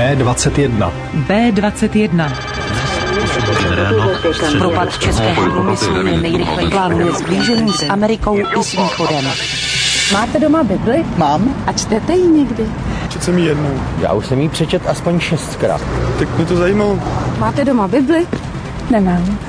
B21. B21. Propad českého průmyslu je nejrychleji. Plánuje zblížení s Amerikou i s Východem. Máte doma Bibli? Mám. A čtete ji někdy? Četl jsem ji jednou. Já už jsem ji přečet aspoň 6krát. Tak mě to zajímalo. Máte doma Bibli? Nemám.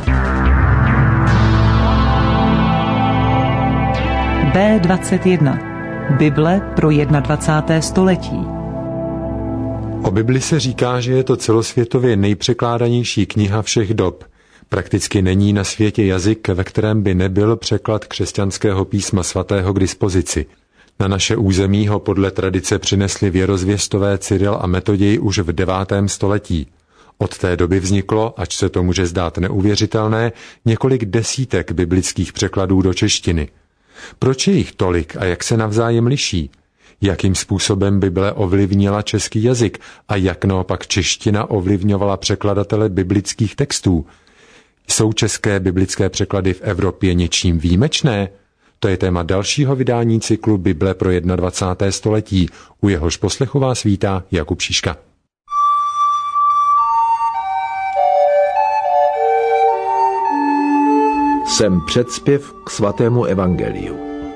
B21. Bible pro 21. století. O Bibli se říká, že je to celosvětově nejpřekládanější kniha všech dob. Prakticky není na světě jazyk, ve kterém by nebyl překlad křesťanského písma svatého k dispozici. Na naše území ho podle tradice přinesli věrozvěstové Cyril a Metoděj už v 9. století. Od té doby vzniklo, ač se to může zdát neuvěřitelné, několik desítek biblických překladů do češtiny. Proč je jich tolik a jak se navzájem liší? Jakým způsobem Bible ovlivnila český jazyk a jak naopak čeština ovlivňovala překladatele biblických textů? Jsou české biblické překlady v Evropě něčím výjimečné? To je téma dalšího vydání cyklu Bible pro 21. století. U jehož poslechu vás vítá Jakub Šiška. Sem předspěv k svatému evangeliu.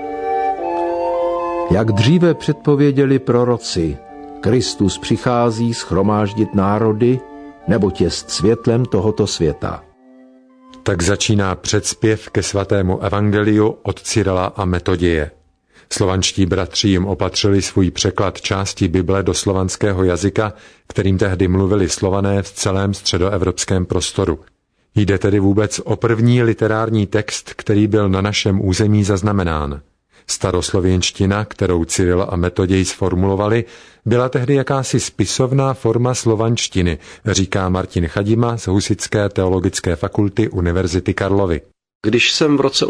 Jak dříve předpověděli proroci, Kristus přichází shromáždit národy, neboť jest světlem tohoto světa. Tak začíná předspěv ke svatému evangeliu od Cyrila a Metoděje. Slovanští bratři jim opatřili svůj překlad části Bible do slovanského jazyka, kterým tehdy mluvili Slované v celém středoevropském prostoru. Jde tedy vůbec o první literární text, který byl na našem území zaznamenán. Staroslověnština, kterou Cyril a Metoděj sformulovali, byla tehdy jakási spisovná forma slovanštiny, říká Martin Chadima z Husitské teologické fakulty Univerzity Karlovy. Když jsem v roce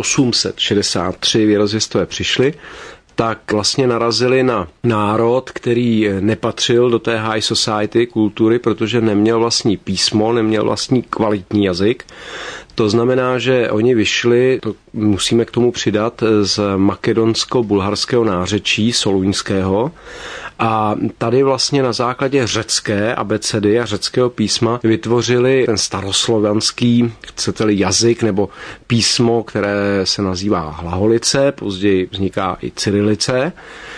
863 věrozvěstové přišli, tak vlastně narazili na národ, který nepatřil do té high society kultury, protože neměl vlastní písmo, neměl vlastní kvalitní jazyk. To znamená, že oni vyšli, to musíme k tomu přidat, z makedonsko-bulharského nářečí soluňského a tady vlastně na základě řecké abecedy a řeckého písma vytvořili ten staroslovanský, chcete-li, jazyk nebo písmo, které se nazývá hlaholice, později vzniká i cyrilice.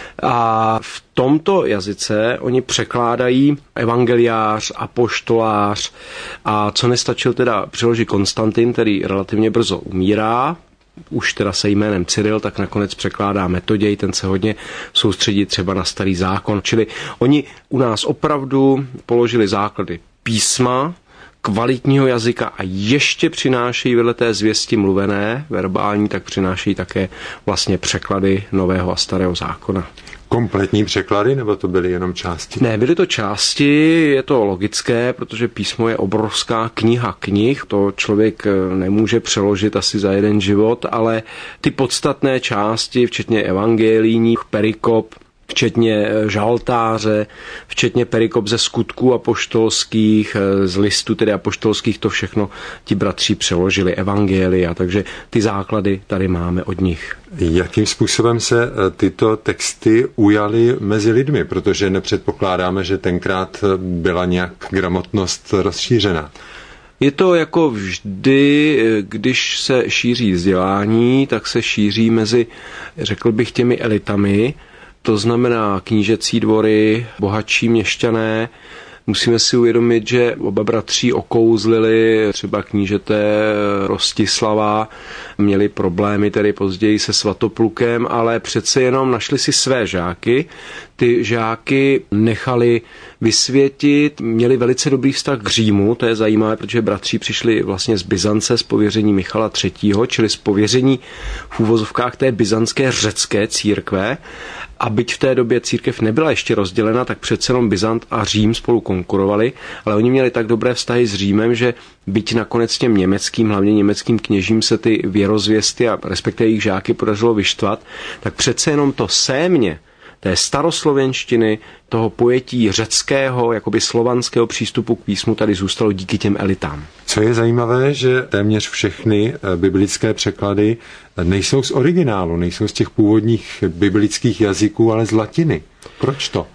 A v tomto jazyce oni překládají evangeliář, apoštolář a co nestačil teda přeložit Konstantin, který relativně brzo umírá, už teda se jménem Cyril, tak nakonec překládá Metoděj, ten se hodně soustředí třeba na Starý zákon. Čili oni u nás opravdu položili základy písma, kvalitního jazyka a ještě přinášejí vedle té zvěsti mluvené, verbální, tak přinášejí také vlastně překlady Nového a Starého zákona. Kompletní překlady, nebo to byly jenom části? Ne, byly to části, je to logické, protože písmo je obrovská kniha knih, to člověk nemůže přeložit asi za jeden život, ale ty podstatné části, včetně evangelijních, perikop, včetně žaltáře, včetně perikop ze skutků apoštolských, z listů tedy apoštolských, to všechno ti bratři přeložili, evangelia, takže ty základy tady máme od nich. Jakým způsobem se tyto texty ujaly mezi lidmi, protože nepředpokládáme, že tenkrát byla nějak gramotnost rozšířena? Je to jako vždy, když se šíří vzdělání, tak se šíří mezi, řekl bych, těmi elitami. To znamená knížecí dvory, bohatší měšťané. Musíme si uvědomit, že oba bratři okouzlili třeba knížete Rostislava, měli problémy tedy později se Svatoplukem, ale přece jenom našli si své žáky. Ty žáky nechali vysvětit, měli velice dobrý vztah k Římu, to je zajímavé, protože bratři přišli vlastně z Byzance, z pověření Michala III., čili z pověření v úvozovkách té byzantské řecké církve. A byť v té době církev nebyla ještě rozdělena, tak přece jenom Byzant a Řím spolu konkurovali, ale oni měli tak dobré vztahy s Římem, že byť nakonec těm německým, hlavně německým kněžím se ty věrozvěsty a respektive jejich žáky podařilo vyštvat, tak přece jenom to sémě té staroslovenštiny, toho pojetí řeckého, jakoby slovanského přístupu k písmu tady zůstalo díky těm elitám. Co je zajímavé, že téměř všechny biblické překlady nejsou z originálu, nejsou z těch původních biblických jazyků, ale z latiny. Proč to?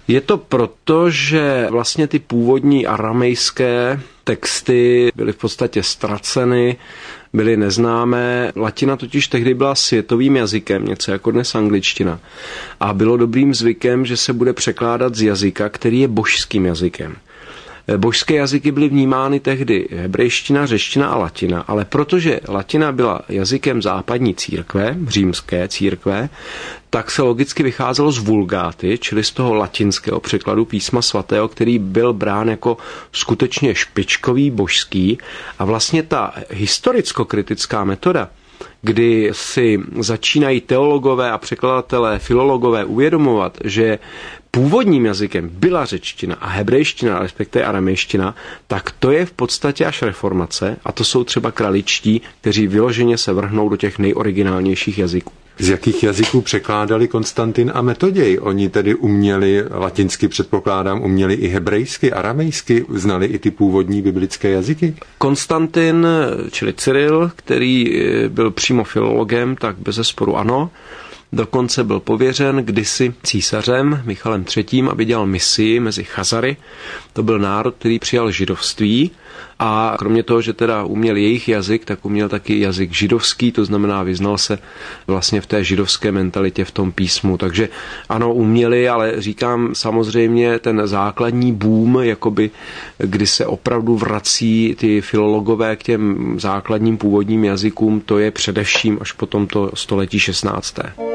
Je to proto, že vlastně ty původní aramejské texty byly v podstatě ztraceny, byly neznámé. Latina totiž tehdy byla světovým jazykem, něco jako dnes angličtina. A bylo dobrým zvykem, že se bude překládat z jazyka, který je božským jazykem. Božské jazyky byly vnímány tehdy hebrejština, řečtina a latina, ale protože latina byla jazykem západní církve, římské církve, tak se logicky vycházelo z vulgáty, čili z toho latinského překladu písma svatého, který byl brán jako skutečně špičkový, božský. A vlastně ta historicko-kritická metoda, kdy si začínají teologové a překladatelé, filologové uvědomovat, že původním jazykem byla řečtina a hebrejština, respektive aramejština, tak to je v podstatě až reformace a to jsou třeba kraličtí, kteří vyloženě se vrhnou do těch nejoriginálnějších jazyků. Z jakých jazyků překládali Konstantin a Metoděj? Oni tedy uměli, latinsky předpokládám, uměli i hebrejsky, aramejsky, znali i ty původní biblické jazyky? Konstantin, čili Cyril, který byl přímo filologem, tak bezesporu ano. Dokonce byl pověřen kdysi císařem Michalem III., aby dělal misii mezi Chazary. To byl národ, který přijal židovství a kromě toho, že teda uměl jejich jazyk, tak uměl taky jazyk židovský, to znamená vyznal se vlastně v té židovské mentalitě v tom písmu. Takže ano, uměli, ale říkám samozřejmě ten základní boom, jakoby, kdy se opravdu vrací ty filologové k těm základním původním jazykům, to je především až po tomto století 16.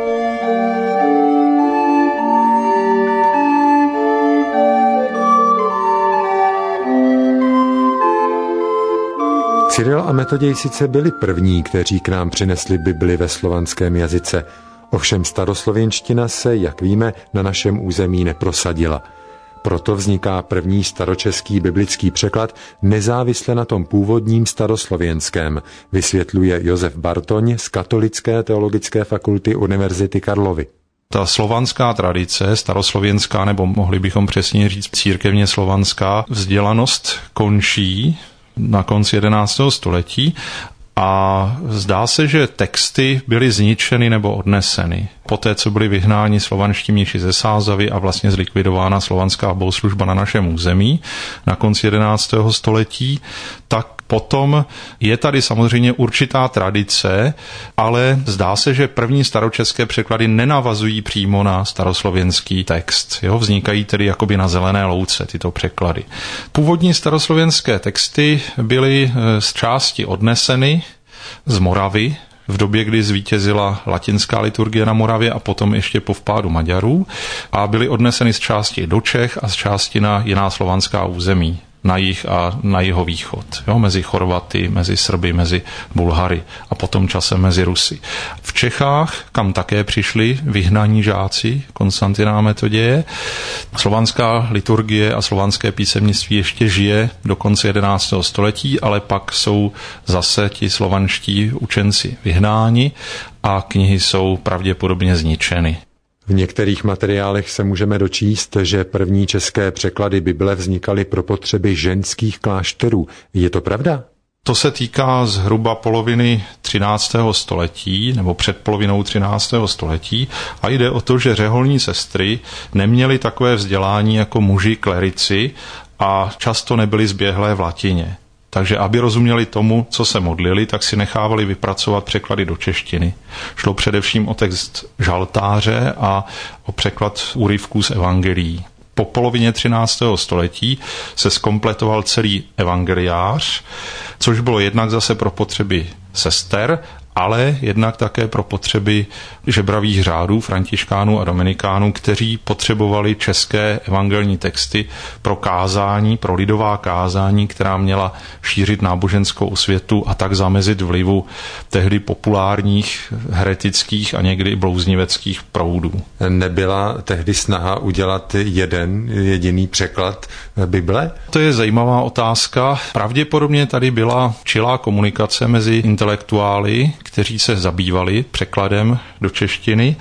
Cyril a Metoděj sice byli první, kteří k nám přinesli Bibli ve slovanském jazyce. Ovšem staroslověnština se, jak víme, na našem území neprosadila. Proto vzniká první staročeský biblický překlad nezávisle na tom původním staroslověnském, vysvětluje Josef Bartoň z Katolické teologické fakulty Univerzity Karlovy. Ta slovanská tradice, staroslověnská, nebo mohli bychom přesně říct církevně slovanská, vzdělanost končí na konci 11. století a zdá se, že texty byly zničeny nebo odneseny. Poté, co byli vyhnáni slovanští mniši ze Sázavy a vlastně zlikvidována slovanská bohoslužba na našem území na konci 11. století, tak potom je tady samozřejmě určitá tradice, ale zdá se, že první staročeské překlady nenavazují přímo na staroslovenský text. Vznikají tedy jakoby na zelené louce tyto překlady. Původní staroslovenské texty byly z části odneseny z Moravy, v době, kdy zvítězila latinská liturgie na Moravě a potom ještě po vpádu Maďarů a byly odneseny z části do Čech a z části na jiná slovanská území, na jih a na jihovýchod, mezi Chorvaty, mezi Srby, mezi Bulhary a potom časem mezi Rusy. V Čechách, kam také přišli vyhnaní žáci Konstantina a Metoděje, slovanská liturgie a slovanské písemnictví ještě žije do konce 11. století, ale pak jsou zase ti slovanští učenci vyhnáni a knihy jsou pravděpodobně zničeny. V některých materiálech se můžeme dočíst, že první české překlady Bible vznikaly pro potřeby ženských klášterů. Je to pravda? To se týká zhruba poloviny 13. století, nebo před polovinou 13. století a jde o to, že řeholní sestry neměly takové vzdělání jako muži klerici a často nebyly zběhlé v latině. Takže aby rozuměli tomu, co se modlili, tak si nechávali vypracovat překlady do češtiny. Šlo především o text žaltáře a o překlad úryvků z evangelií. Po polovině 13. století se zkompletoval celý evangeliář, což bylo jednak zase pro potřeby sester, ale jednak také pro potřeby žebravých řádů, františkánů a dominikánů, kteří potřebovali české evangelní texty pro kázání, pro lidová kázání, která měla šířit náboženskou osvětu a tak zamezit vlivu tehdy populárních, heretických a někdy i blouzniveckých proudů. Nebyla tehdy snaha udělat jeden jediný překlad Bible? To je zajímavá otázka. Pravděpodobně tady byla čilá komunikace mezi intelektuály, kteří se zabývali překladem do češtiny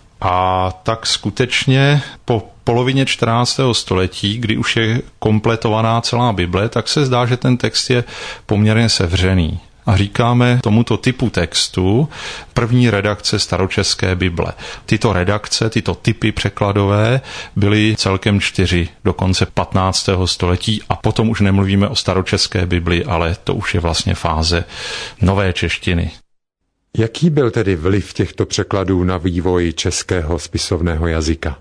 a tak skutečně po polovině 14. století, kdy už je kompletovaná celá Bible, tak se zdá, že ten text je poměrně sevřený. a říkáme tomuto typu textu první redakce staročeské Bible. Tyto redakce, tyto typy překladové byly celkem 4 do konce 15. století a potom už nemluvíme o staročeské Bibli, ale to už je vlastně fáze nové češtiny. Jaký byl tedy vliv těchto překladů na vývoj českého spisovného jazyka?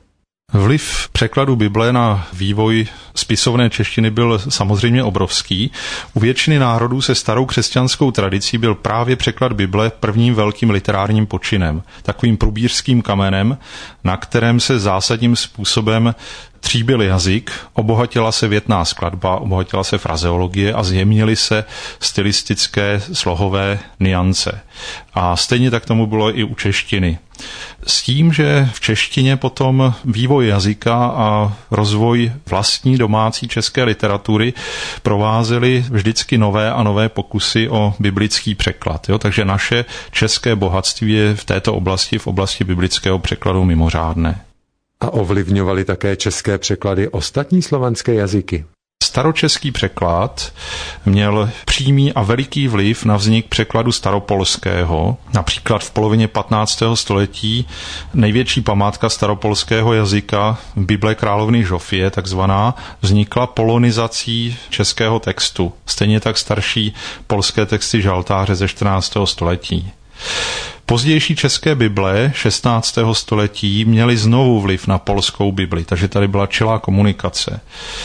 Vliv překladu Bible na vývoj spisovné češtiny byl samozřejmě obrovský. U většiny národů se starou křesťanskou tradicí byl právě překlad Bible prvním velkým literárním počinem, takovým průbířským kamenem, na kterém se zásadním způsobem tříbil jazyk, obohatila se větná skladba, obohatila se frazeologie a zjemnily se stylistické slohové nuance. A stejně tak tomu bylo i u češtiny. S tím, že v češtině potom vývoj jazyka a rozvoj vlastní domácí české literatury provázely vždycky nové a nové pokusy o biblický překlad. Takže naše české bohatství je v této oblasti, v oblasti biblického překladu mimořádné. A ovlivňovaly také české překlady ostatní slovanské jazyky? Staročeský překlad měl přímý a veliký vliv na vznik překladu staropolského. Například v polovině 15. století největší památka staropolského jazyka, Bible královny Žofie, takzvaná, vznikla polonizací českého textu. Stejně tak starší polské texty žaltáře ze 14. století. Pozdější české Bible 16. století měly znovu vliv na polskou Bibli, takže tady byla čilá komunikace.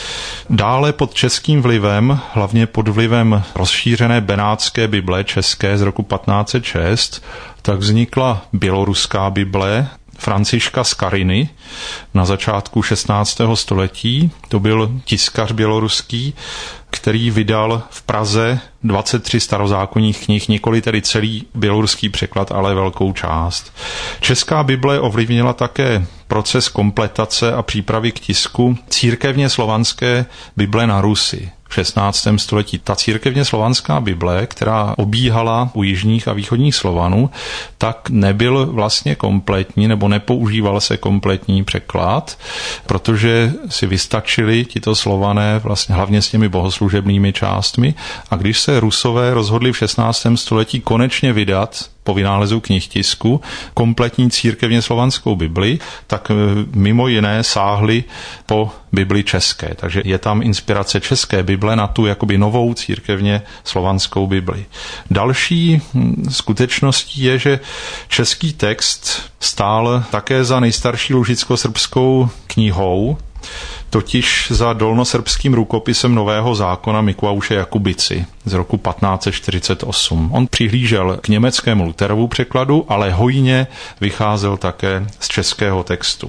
Dále pod českým vlivem, hlavně pod vlivem rozšířené benátské Bible české z roku 1506, tak vznikla běloruská Bible Františka Skariny na začátku 16. století. To byl tiskař běloruský, který vydal v Praze 23 starozákonních knih, nikoli tedy celý běloruský překlad, ale velkou část. Česká Bible ovlivnila také proces kompletace a přípravy k tisku církevně slovanské Bible na Rusi. V 16. století. Ta církevně slovanská Bible, která obíhala u jižních a východních Slovanů, tak nebyl vlastně kompletní nebo nepoužíval se kompletní překlad, protože si vystačili tito Slované vlastně hlavně s těmi bohoslužebnými částmi a když se Rusové rozhodli v 16. století konečně vydat po vynálezu knihtisku kompletní církevně slovanskou Bibli, tak mimo jiné sáhli po Bibli české. Takže je tam inspirace české Bible na tu jakoby novou církevně slovanskou Bibli. Další skutečností je, že český text stál také za nejstarší lužicko-srbskou knihou, totiž za dolnosrbským rukopisem Nového zákona Mikuláše Jakubici z roku 1548. On přihlížel k německému Lutherovu překladu, ale hojně vycházel také z českého textu.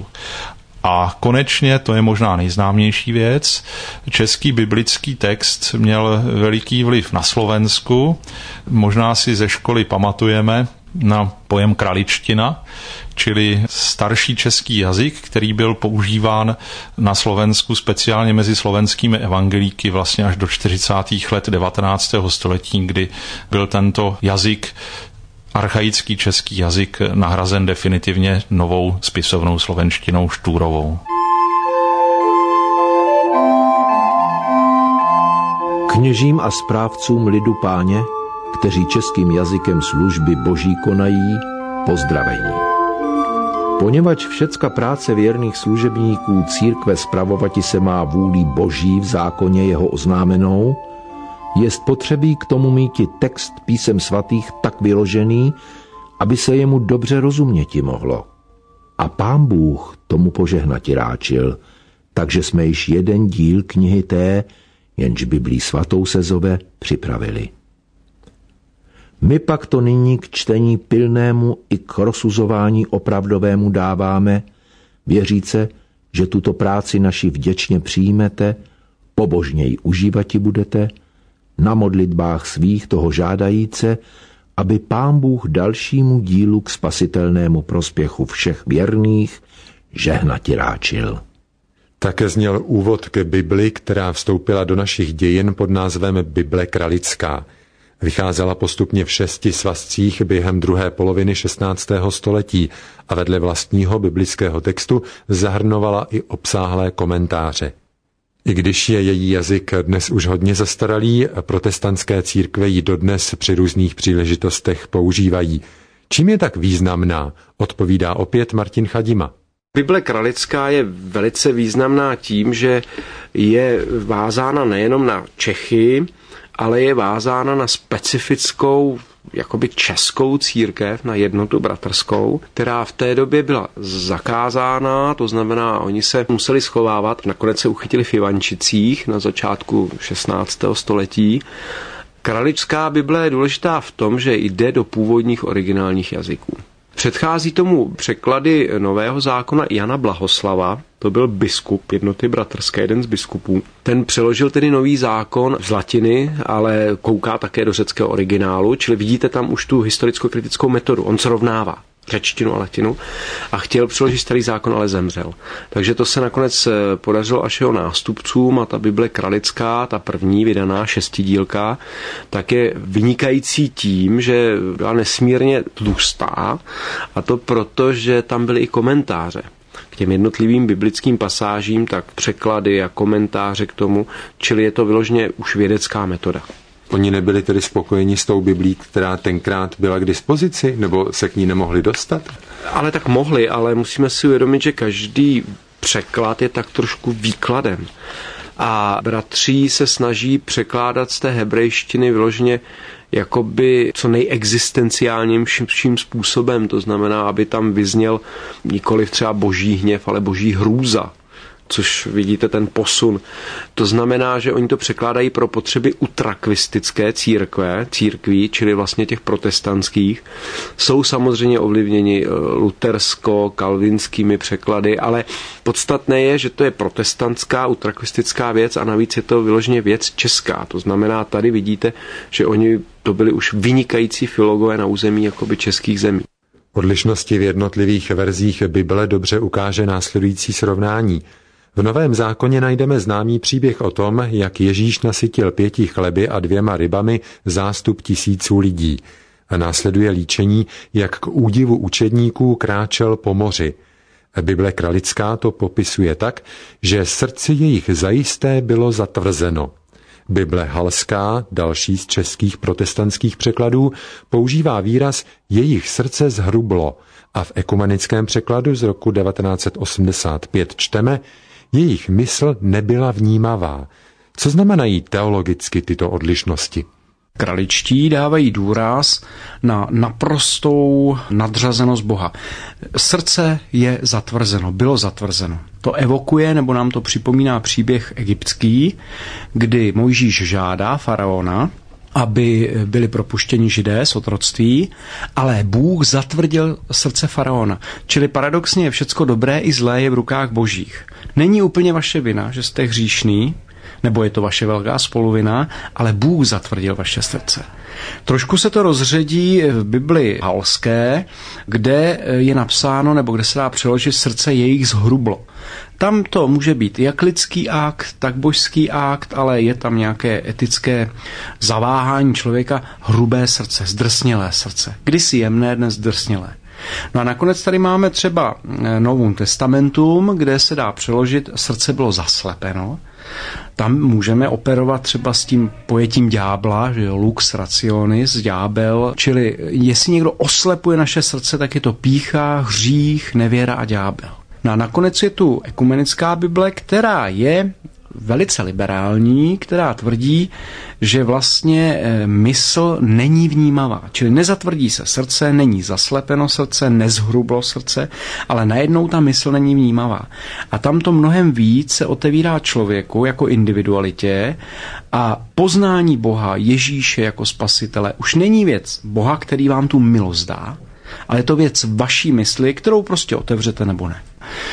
A konečně, to je možná nejznámější věc, český biblický text měl veliký vliv na Slovensku. Možná si ze školy pamatujeme na pojem kraličtina, čili starší český jazyk, který byl používán na Slovensku speciálně mezi slovenskými evangelíky vlastně až do 40. let 19. století, kdy byl tento jazyk, archaický český jazyk, nahrazen definitivně novou spisovnou slovenštinou štúrovou. Kněžím a správcům lidu Páně, kteří českým jazykem služby Boží konají, pozdravení. Poněvadž všecka práce věrných služebníků církve spravovati se má vůlí Boží v zákoně jeho oznámenou, jest potřebí k tomu míti text písem svatých tak vyložený, aby se jemu dobře rozuměti mohlo. A Pán Bůh tomu požehnati ráčil, takže jsme již jeden díl knihy té, jenž Biblii svatou se zove, připravili. My pak to nyní k čtení pilnému i k rozsuzování opravdovému dáváme, věříce, že tuto práci naši vděčně přijmete, pobožně ji užívati budete, na modlitbách svých toho žádajíce, aby Pán Bůh dalšímu dílu k spasitelnému prospěchu všech věrných žehnati ráčil. Také zněl úvod ke Bibli, která vstoupila do našich dějin pod názvem Bible kralická. Vycházela postupně v 6 svazcích během druhé poloviny 16. století a vedle vlastního biblického textu zahrnovala i obsáhlé komentáře. I když je její jazyk dnes už hodně zastaralý, protestantské církve ji dodnes při různých příležitostech používají. Čím je tak významná, odpovídá opět Martin Chadima. Bible kralická je velice významná tím, že je vázána nejenom na Čechy, ale je vázána na specifickou jakoby českou církev, na jednotu bratrskou, která v té době byla zakázána, to znamená, oni se museli schovávat, nakonec se uchytili v Ivančicích na začátku 16. století. Kralická Bible je důležitá v tom, že jde do původních originálních jazyků. Předchází tomu překlady Nového zákona Jana Blahoslava, to byl biskup jednoty bratrské, jeden z biskupů. Ten přeložil tedy Nový zákon z latiny, ale kouká také do řeckého originálu, čili vidíte tam už tu historicko-kritickou metodu. On srovnává řečtinu a latinu a chtěl přeložit Starý zákon, ale zemřel. Takže to se nakonec podařilo až jeho nástupcům a ta Bible kralická, ta první vydaná 6dílka, tak je vynikající tím, že byla nesmírně tlustá, a to proto, že tam byly i komentáře k těm jednotlivým biblickým pasážím, tak překlady a komentáře k tomu, čili je to vyloženě už vědecká metoda. Oni nebyli tedy spokojeni s tou Biblí, která tenkrát byla k dispozici, nebo se k ní nemohli dostat? Ale tak mohli, ale musíme si uvědomit, že každý překlad je tak trošku výkladem. A bratří se snaží překládat z té hebrejštiny vyloženě jakoby co nejexistenciálnějším způsobem. To znamená, aby tam vyzněl nikoliv třeba boží hněv, ale boží hrůza. Což vidíte ten posun. To znamená, že oni to překládají pro potřeby utrakvistické církví, čili vlastně těch protestantských. Jsou samozřejmě ovlivněni lutersko-kalvinskými překlady, ale podstatné je, že to je protestantská, utrakvistická věc a navíc je to vyloženě věc česká. To znamená, tady vidíte, že oni to byli už vynikající filologové na území jakoby českých zemí. Odlišnosti v jednotlivých verzích Bible dobře ukáže následující srovnání. V Novém zákoně najdeme známý příběh o tom, jak Ježíš nasytil 5 chleby a 2 rybami zástup tisíců lidí. A následuje líčení, jak k údivu učedníků kráčel po moři. Bible kralická to popisuje tak, že srdce jejich zajisté bylo zatvrzeno. Bible halská, další z českých protestantských překladů, používá výraz jejich srdce zhrublo a v ekumenickém překladu z roku 1985 čteme jejich mysl nebyla vnímavá. Co znamenají teologicky tyto odlišnosti? Kraličtí dávají důraz na naprostou nadřazenost Boha. Srdce je zatvrzeno, bylo zatvrzeno. To evokuje, nebo nám to připomíná příběh egyptský, kdy Mojžíš žádá faraona, aby byli propuštěni Židé z otroctví, ale Bůh zatvrdil srdce faraona. Čili paradoxně je všecko dobré i zlé je v rukách božích. Není úplně vaše vina, že jste hříšný, nebo je to vaše velká spoluvina, ale Bůh zatvrdil vaše srdce. Trošku se to rozředí v Bibli halské, kde je napsáno, nebo kde se dá přeložit srdce jejich zhrublo. Tam to může být jak lidský akt, tak božský akt, ale je tam nějaké etické zaváhání člověka, hrubé srdce, zdrsnělé srdce. Kdysi jemné, dnes zdrsnělé. No a nakonec tady máme třeba Novum testamentum, kde se dá přeložit srdce bylo zaslepeno. Tam můžeme operovat třeba s tím pojetím ďábla, že jo, lux rationis, ďábel, čili jestli někdo oslepuje naše srdce, tak je to pýcha, hřích, nevěra a ďábel. No a nakonec je tu ekumenická Bible, která je velice liberální, která tvrdí, že vlastně mysl není vnímavá. Čili nezatvrdí se srdce, není zaslepeno srdce, nezhrublo srdce, ale najednou ta mysl není vnímavá. A tam to mnohem víc se otevírá člověku jako individualitě a poznání Boha, Ježíše jako spasitele, už není věc Boha, který vám tu milost dá, ale je to věc vaší mysli, kterou prostě otevřete nebo ne.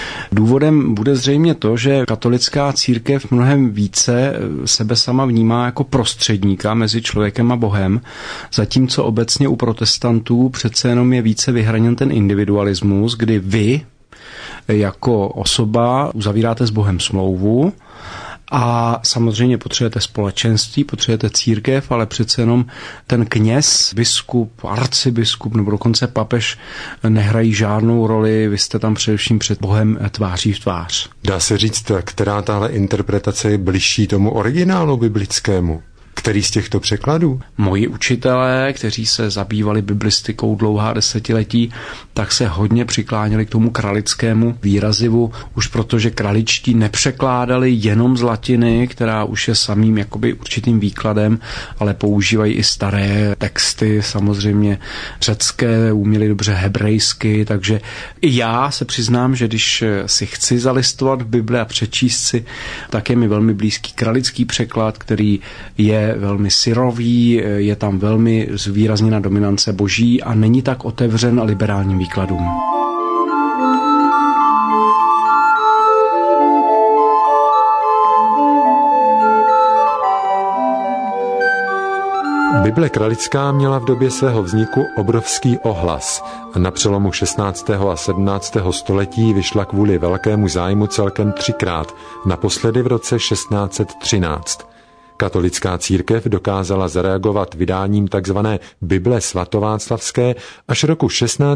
Důvodem bude zřejmě to, že katolická církev mnohem více sebe sama vnímá jako prostředníka mezi člověkem a Bohem, zatímco obecně u protestantů přece jenom je více vyhraněn ten individualismus, kdy vy jako osoba uzavíráte s Bohem smlouvu A samozřejmě potřebujete společenství, potřebujete církev, ale přece jenom ten kněz, biskup, arcibiskup nebo dokonce papež nehrají žádnou roli, vy jste tam především před Bohem tváří v tvář. Dá se říct, která tahle interpretace je bližší tomu originálu biblickému? Který z těchto překladů? Moji učitelé, kteří se zabývali biblistikou dlouhá desetiletí, tak se hodně přikláněli k tomu kralickému výrazivu, už protože kraličtí nepřekládali jenom z latiny, která už je samým jakoby určitým výkladem, ale používají i staré texty, samozřejmě řecké, uměli dobře hebrejsky, takže i já se přiznám, že když si chci zalistovat v Bibli a přečíst si, tak je mi velmi blízký kralický překlad, který je velmi syrový, je tam velmi zvýrazněna dominance boží a není tak otevřen liberálním výkladům. Bible kralická měla v době svého vzniku obrovský ohlas. Na přelomu 16. a 17. století vyšla kvůli velkému zájmu celkem 3krát, naposledy v roce 1613. Katolická církev dokázala zareagovat vydáním tzv. Bible svatováclavské až roku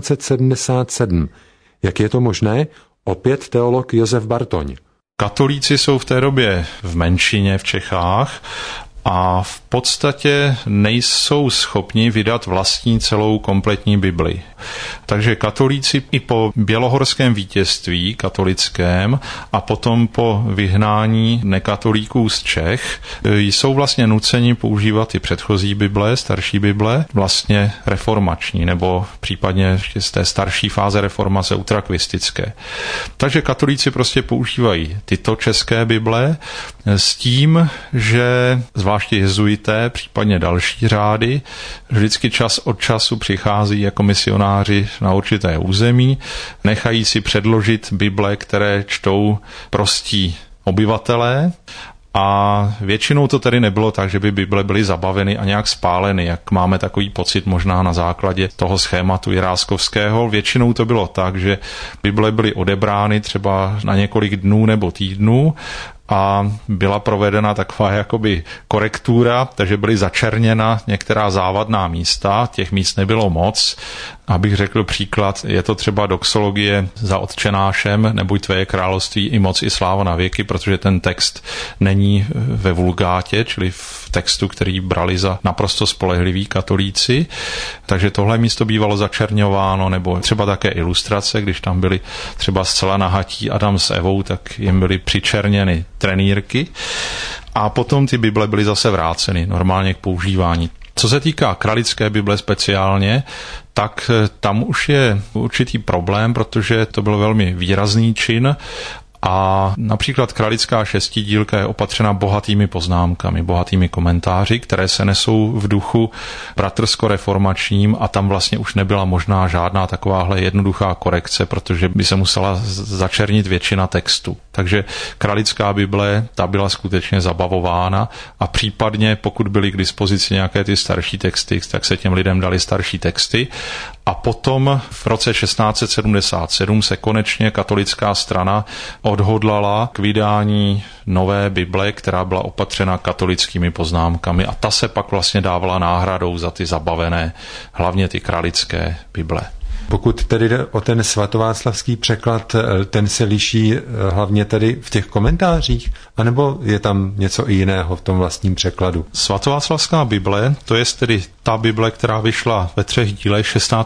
1677. Jak je to možné? Opět teolog Josef Bartoň. Katolíci jsou v té době v menšině v Čechách a v podstatě nejsou schopni vydat vlastní celou kompletní Bibli. Takže katolíci i po bělohorském vítězství katolickém a potom po vyhnání nekatolíků z Čech jsou vlastně nuceni používat i předchozí Bible, starší Bible, vlastně reformační, nebo případně z té starší fáze reformace utrakvistické. Takže katolíci prostě používají tyto české Bible s tím, že zvláště jezuité, případně další řády, vždycky čas od času přichází jako misionáři na určité území, nechají si předložit Bible, které čtou prostí obyvatelé, a většinou to tedy nebylo tak, že by Bible byly zabaveny a nějak spáleny, jak máme takový pocit možná na základě toho schématu Jiráskovského. Většinou to bylo tak, že Bible byly odebrány třeba na několik dnů nebo týdnů a byla provedena taková jakoby korektura, takže byly začerněna některá závadná místa, těch míst nebylo moc. Abych řekl příklad, je to třeba doxologie za Otčenášem, nebuď tvé je království i moc i sláva na věky, protože ten text není ve vulgátě, čili v textu, který brali za naprosto spolehlivý katolíci. Takže tohle místo bývalo začerňováno, nebo třeba také ilustrace, když tam byli třeba zcela nahatí Adam s Evou, tak jim byly přičerněny trenýrky. A potom ty Bible byly zase vráceny normálně k používání. Co se týká kralické Bible speciálně, tak tam už je určitý problém, protože to byl velmi výrazný čin a například kralická šestidílka je opatřena bohatými poznámkami, bohatými komentáři, které se nesou v duchu bratrsko-reformačním a tam vlastně už nebyla možná žádná takováhle jednoduchá korekce, protože by se musela začernit většina textu. Takže kralická Bible, ta byla skutečně zabavována a případně, pokud byly k dispozici nějaké ty starší texty, tak se těm lidem dali starší texty. A potom v roce 1677 se konečně katolická strana odhodlala k vydání nové Bible, která byla opatřena katolickými poznámkami a ta se pak vlastně dávala náhradou za ty zabavené, hlavně ty kralické Bible. Pokud tedy jde o ten svatováclavský překlad, ten se liší hlavně tedy v těch komentářích, anebo je tam něco i jiného v tom vlastním překladu? Svatováclavská Bible, to je tedy ta Bible, která vyšla ve 3 dílech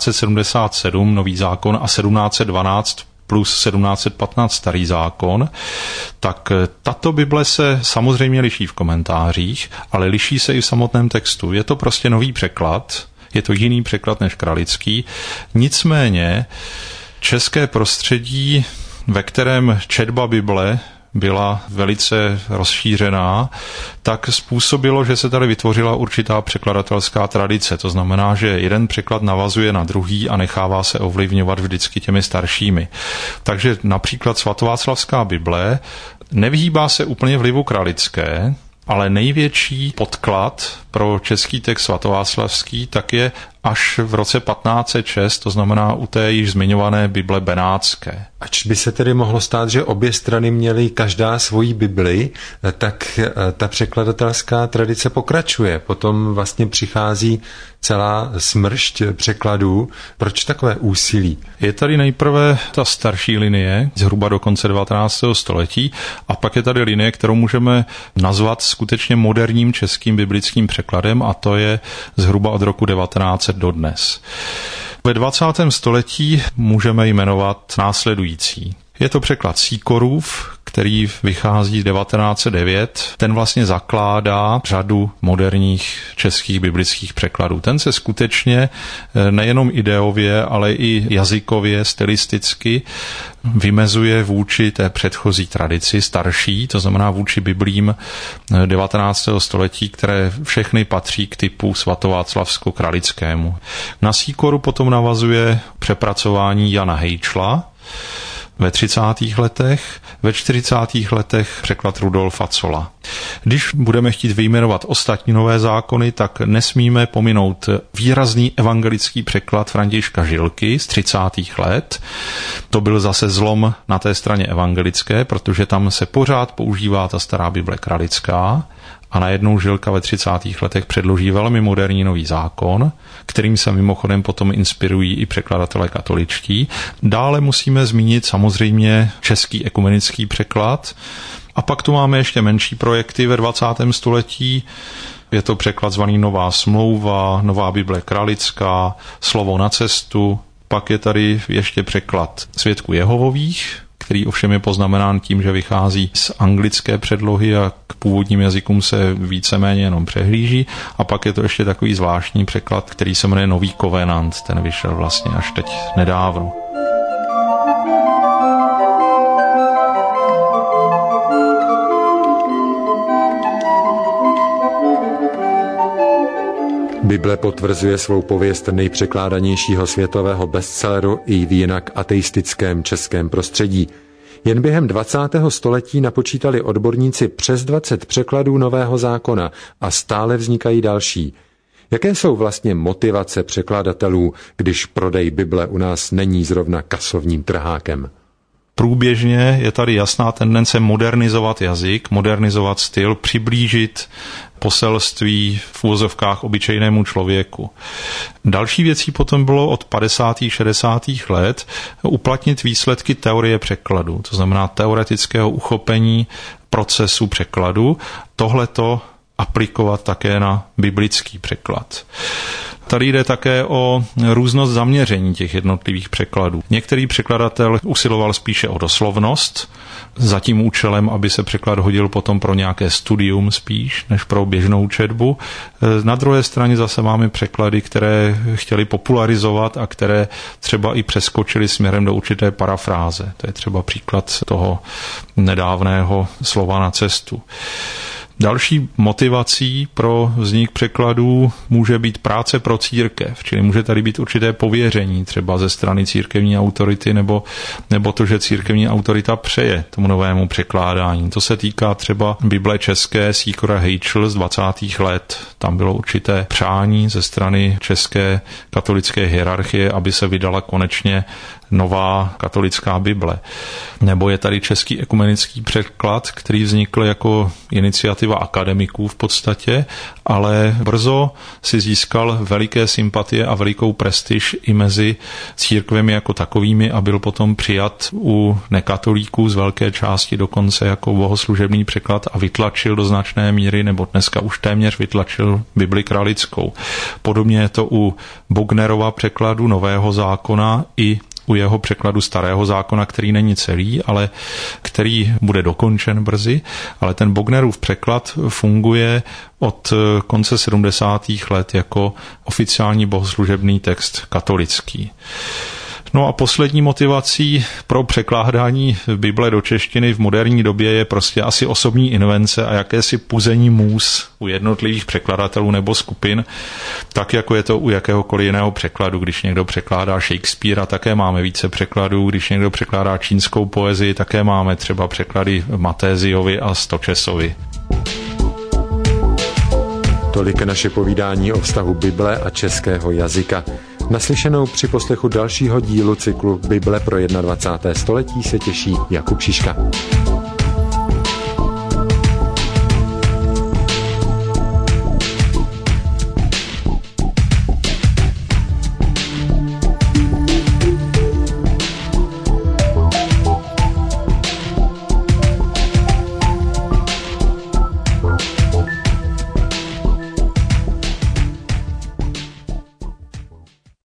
1677, Nový zákon, a 1712 plus 1715 Starý zákon, tak tato Bible se samozřejmě liší v komentářích, ale liší se i v samotném textu. Je to prostě nový překlad, je to jiný překlad než kralický. Nicméně české prostředí, ve kterém četba Bible byla velice rozšířená, tak způsobilo, že se tady vytvořila určitá překladatelská tradice. To znamená, že jeden překlad navazuje na druhý a nechává se ovlivňovat vždycky těmi staršími. Takže například svatováclavská Bible nevyhýbá se úplně vlivu kralické, ale největší podklad pro český text svatováclavský tak je až v roce 1506, to znamená u té již zmiňované Bible benátské. Ač by se tedy mohlo stát, že obě strany měly každá svoji Bibli, tak ta překladatelská tradice pokračuje. Potom vlastně přichází celá smršť překladů. Proč takové úsilí? Je tady nejprve ta starší linie, zhruba do konce 19. století, a pak je tady linie, kterou můžeme nazvat skutečně moderním českým biblickým překladem, a to je zhruba od roku 1900 do dnes. Ve 20. století můžeme jmenovat následující. Je to překlad Sýkorův, který vychází 1909. Ten vlastně zakládá řadu moderních českých biblických překladů. Ten se skutečně nejenom ideově, ale i jazykově, stylisticky vymezuje vůči té předchozí tradici, starší, to znamená vůči biblím 19. století, které všechny patří k typu svatováclavsko-kralickému. Na Sýkoru potom navazuje přepracování Jana Hejčla ve 30. letech, ve 40. letech překlad Rudolfa Cola. Když budeme chtít vyjmenovat ostatní nové zákony, tak nesmíme pominout výrazný evangelický překlad Františka Žilky z 30. let. To byl zase zlom na té straně evangelické, protože tam se pořád používá ta stará Bible kralická, a najednou Žilka ve 30. letech předloží velmi moderní nový zákon, kterým se mimochodem potom inspirují i překladatelé katoličtí. Dále musíme zmínit samozřejmě český ekumenický překlad. A pak tu máme ještě menší projekty ve 20. století. Je to překlad zvaný Nová smlouva, Nová Bible kralická, Slovo na cestu. Pak je tady ještě překlad Svědků Jehovových, který ovšem je poznamenán tím, že vychází z anglické předlohy a k původním jazykům se víceméně jenom přehlíží. A pak je to ještě takový zvláštní překlad, který se jmenuje Nový kovenant. Ten vyšel vlastně až teď nedávno. Bible potvrzuje svou pověst nejpřekládanějšího světového bestselleru i v jinak ateistickém českém prostředí. Jen během 20. století napočítali odborníci přes 20 překladů Nového zákona a stále vznikají další. Jaké jsou vlastně motivace překladatelů, když prodej Bible u nás není zrovna kasovním trhákem? Průběžně je tady jasná tendence modernizovat jazyk, modernizovat styl, přiblížit poselství v uvozovkách obyčejnému člověku. Další věcí potom bylo od 50. 60. let uplatnit výsledky teorie překladu, to znamená teoretického uchopení procesu překladu, tohleto aplikovat také na biblický překlad. Tady jde také o různost zaměření těch jednotlivých překladů. Některý překladatel usiloval spíše o doslovnost, za tím účelem, aby se překlad hodil potom pro nějaké studium spíš, než pro běžnou četbu. Na druhé straně zase máme překlady, které chtěli popularizovat a které třeba i přeskočily směrem do určité parafráze. To je třeba příklad toho nedávného Slova na cestu. Další motivací pro vznik překladů může být práce pro církev, čili může tady být určité pověření třeba ze strany církevní autority nebo to, že církevní autorita přeje tomu novému překládání. To se týká třeba Bible české Sýkora Hejčl z 20. let. Tam bylo určité přání ze strany české katolické hierarchie, aby se vydala konečně nová katolická Bible. Nebo je tady český ekumenický překlad, který vznikl jako iniciativa akademiků v podstatě, ale brzo si získal veliké sympatie a velikou prestiž i mezi církvemi jako takovými a byl potom přijat u nekatolíků z velké části dokonce jako bohoslužebný překlad a vytlačil do značné míry, nebo dneska už téměř vytlačil Bibli kralickou. Podobně je to u Bognerova překladu Nového zákona i u jeho překladu Starého zákona, který není celý, ale který bude dokončen brzy, ale ten Bognerův překlad funguje od konce 70. let jako oficiální bohoslužebný text katolický. No a poslední motivací pro překládání Bible do češtiny v moderní době je prostě asi osobní invence a jakési puzení můz u jednotlivých překladatelů nebo skupin, tak jako je to u jakéhokoliv jiného překladu. Když někdo překládá Shakespearea, také máme více překladů, když někdo překládá čínskou poezii, také máme třeba překlady Matéziovi a Stočesovi. To Tolik naše povídání o vztahu Bible a českého jazyka. Naslyšenou při poslechu dalšího dílu cyklu Bible pro 21. století se těší Jakub Šiška.